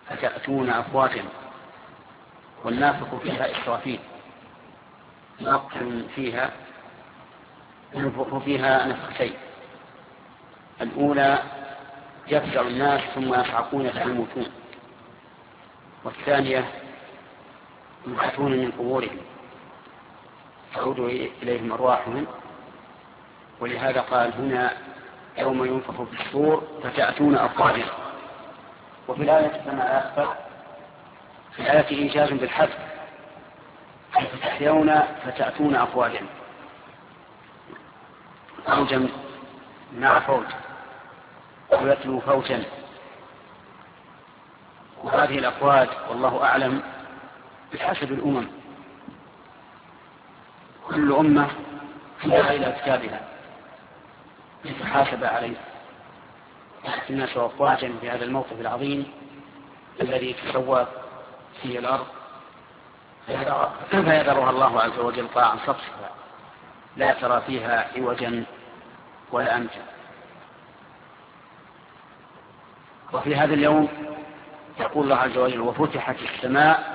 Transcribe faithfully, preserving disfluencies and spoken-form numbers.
فتأتون أفواجا، والنافخ فيها إسرافيل، نقل فيها ينفخ فيها نفختين، الأولى يفزع الناس ثم يصعقون فيموتون، والثانية يبعثون من قبورهم تعود إليهم أرواحهم. ولهذا قال هنا يوم ينفخ في الصور فتأتون أفواجا. وفي الآية كما أخبر في الآية إيجاز بالحذف، فتحيون فتأتون أفواجا، فوجا مع فوج، ويتلو فوجا. وهذه الأفواج والله أعلم بحسب الأمم، كل أمة تدعى إلى كتابها لتحاسب عليه. يأتي الناس أفواجا في هذا الموقف العظيم الذي تسوى فيه الأرض، فيذرها الله عز وجل قاعا صفصفا لا ترى فيها عوجا ولا أمتا. وفي هذا اليوم يقول الله عز وجل وفتحت السماء